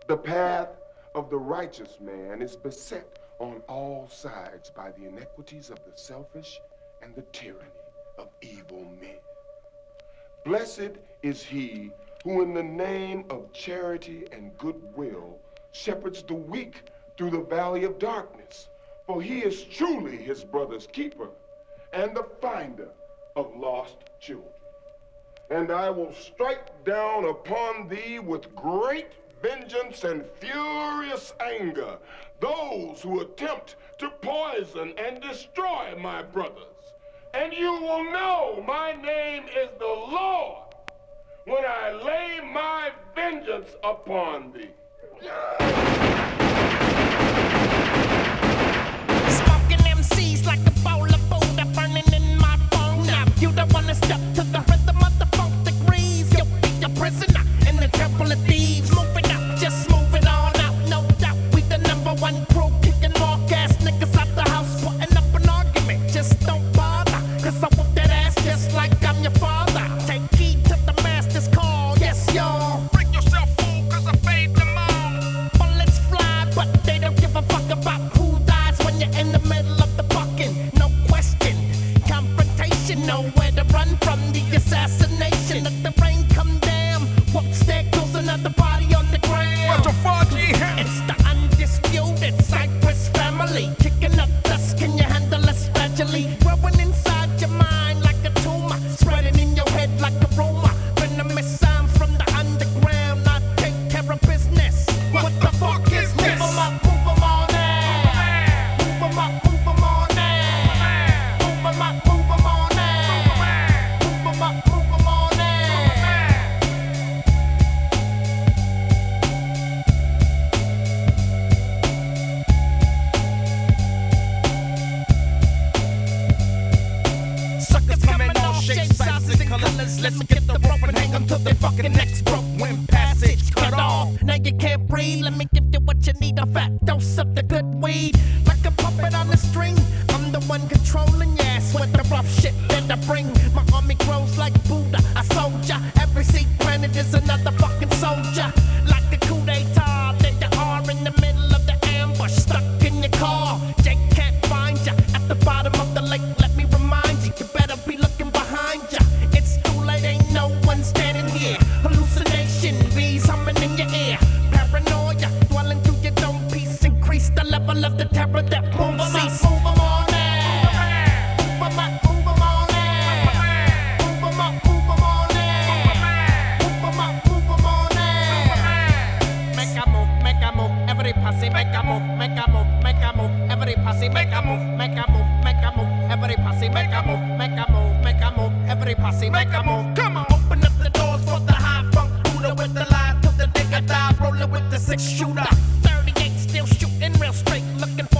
The path of the righteous man is beset on all sides by the inequities of the selfish and the tyranny of evil men. Blessed is he who in the name of charity and goodwill shepherds the weak through the valley of darkness, for he is truly his brother's keeper and the finder of lost children. And I will strike down upon thee with great vengeance and furious anger those who attempt to poison and destroy my brothers. And you will know my name is the Lord when I lay my vengeance upon thee. Smoking MCs like a bowl of Buddha burning in my phone. Now you don't wanna step to the rhythm of the funk degrees. You'll be a prisoner in the temple of thieves. Move it up, just move it on out. No doubt we the number one crew, kicking walk ass niggas out the house, putting up an argument. Just don't bother, cause I whoop that ass just like I'm your father. Take heed to the master's call, yes y'all. Bring yourself fool, cause I fade them all. Bullets fly, but they don't give a fuck about who dies when you're in the middle of the bucking. No question, confrontation, nowhere to run from the assassination. Let the rain come down, whoops, there goes another body on the ground. It's the undisputed Cypress family, kicking up dust, can you handle us gradually? Growing inside your mind like a tumor, spreading in your head like a rumor. Venomous sound from the underground, I take care of business. What the fuck is this? Move 'em up, move 'em on now. Move 'em up, move 'em on now. Move 'em up, move 'em on now. Move 'em up, move 'em on now. Suckers coming all shapes, sizes, and colors. Let's get the rope and hang 'em till their fucking necks broke. When passage cut off, now you can't breathe. Let me give you what you need, a fat dose of the good weed. Like a puppet on a string, I'm the one controlling your ass with the rough shit that I bring. My army grows like Buddha, a soldier. Every seed planted is another fucking soldier. Like the coup d'etat, there you are in the middle of the ambush, stuck in your car. Jake can't find ya at the bottom of the lake. Let me remind you, you better be looking behind ya. It's too late, ain't no one standing here. Hallucination, bees humming in your ear. Paranoia, dwelling through your dome piece. Increase the level of the terror that won't cease. Move 'em on now. Move 'em up, move 'em on now. Move 'em up, move 'em on now. Move 'em up, move 'em on now. Make a move, make a move. Every posse make a move, make a move, make a move. Every posse make a move, make a move, make a move. Every posse make a move, make a move, make a move. Every posse make a move. Come on, open up the doors for the high funk Buddha with the lie till the nigga die. Rolling with the 6-shooter. 38 still shooting real straight, looking for